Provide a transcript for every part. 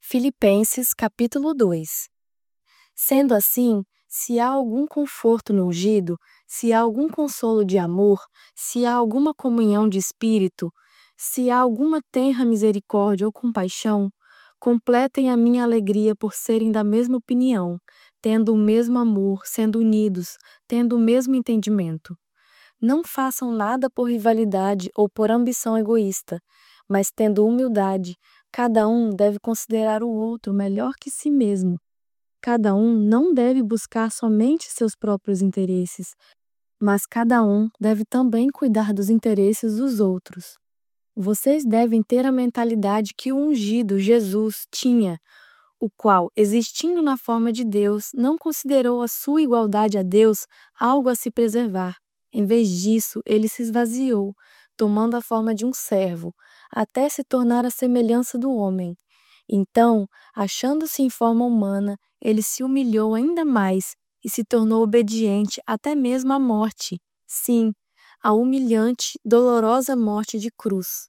Filipenses capítulo 2. Sendo assim, se há algum conforto no ungido, se há algum consolo de amor, se há alguma comunhão de espírito, se há alguma tenra misericórdia ou compaixão, completem a minha alegria por serem da mesma opinião, tendo o mesmo amor, sendo unidos, tendo o mesmo entendimento. Não façam nada por rivalidade ou por ambição egoísta, mas tendo humildade, cada um deve considerar o outro melhor que si mesmo. Cada um não deve buscar somente seus próprios interesses, mas cada um deve também cuidar dos interesses dos outros. Vocês devem ter a mentalidade que o ungido Jesus tinha, o qual, existindo na forma de Deus, não considerou a sua igualdade a Deus algo a se preservar. Em vez disso, ele se esvaziou, tomando a forma de um servo, até se tornar a semelhança do homem. Então, achando-se em forma humana, ele se humilhou ainda mais e se tornou obediente até mesmo à morte. Sim, a humilhante, dolorosa morte de cruz.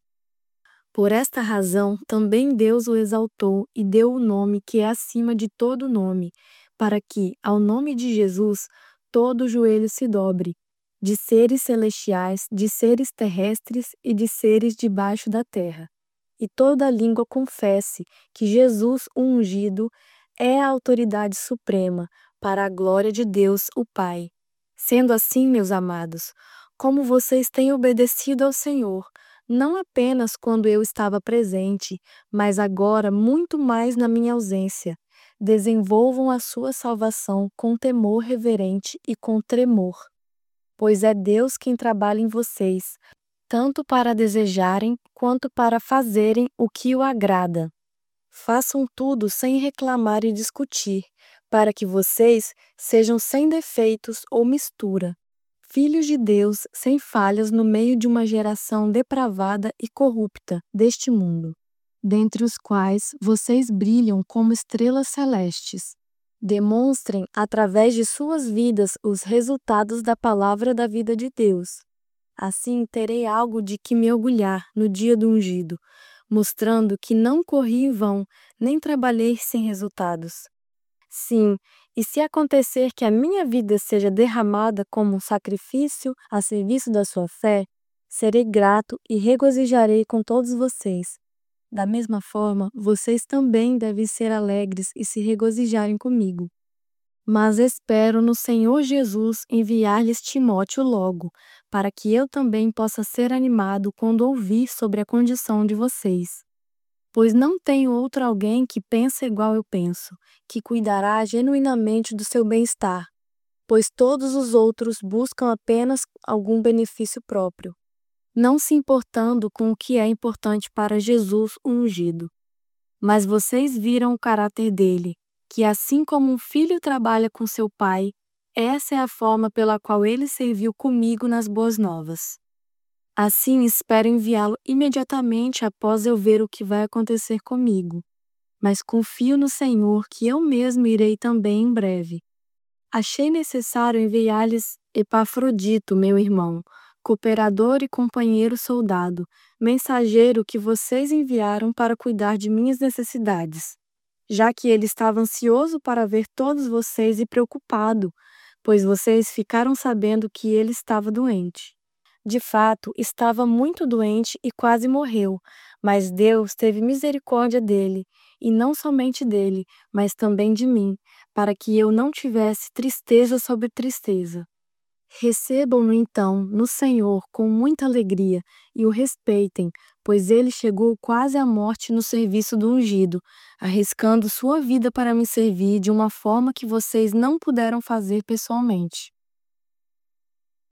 Por esta razão, também Deus o exaltou e deu o nome que é acima de todo nome, para que, ao nome de Jesus, todo joelho se dobre, de seres celestiais, de seres terrestres e de seres debaixo da terra. E toda língua confesse que Jesus, o ungido, é a autoridade suprema para a glória de Deus, o Pai. Sendo assim, meus amados, como vocês têm obedecido ao Senhor, não apenas quando eu estava presente, mas agora muito mais na minha ausência, desenvolvam a sua salvação com temor reverente e com tremor. Pois é Deus quem trabalha em vocês, tanto para desejarem quanto para fazerem o que o agrada. Façam tudo sem reclamar e discutir, para que vocês sejam sem defeitos ou mistura, filhos de Deus sem falhas no meio de uma geração depravada e corrupta deste mundo, dentre os quais vocês brilham como estrelas celestes. Demonstrem através de suas vidas os resultados da palavra da vida de Deus. Assim terei algo de que me orgulhar no dia do ungido, mostrando que não corri em vão, nem trabalhei sem resultados. Sim, e se acontecer que a minha vida seja derramada como um sacrifício a serviço da sua fé, serei grato e regozijarei com todos vocês. Da mesma forma, vocês também devem ser alegres e se regozijarem comigo. Mas espero no Senhor Jesus enviar-lhes Timóteo logo, para que eu também possa ser animado quando ouvir sobre a condição de vocês. Pois não tenho outro alguém que pense igual eu penso, que cuidará genuinamente do seu bem-estar, pois todos os outros buscam apenas algum benefício próprio, não se importando com o que é importante para Jesus, o ungido. Mas vocês viram o caráter dele, que assim como um filho trabalha com seu pai, essa é a forma pela qual ele serviu comigo nas boas novas. Assim espero enviá-lo imediatamente após eu ver o que vai acontecer comigo. Mas confio no Senhor que eu mesmo irei também em breve. Achei necessário enviar-lhes Epafrodito, meu irmão, cooperador e companheiro soldado, mensageiro que vocês enviaram para cuidar de minhas necessidades, já que ele estava ansioso para ver todos vocês e preocupado, pois vocês ficaram sabendo que ele estava doente. De fato, estava muito doente e quase morreu, mas Deus teve misericórdia dele, e não somente dele, mas também de mim, para que eu não tivesse tristeza sobre tristeza. Recebam-no então no Senhor com muita alegria e o respeitem, pois ele chegou quase à morte no serviço do ungido, arriscando sua vida para me servir de uma forma que vocês não puderam fazer pessoalmente.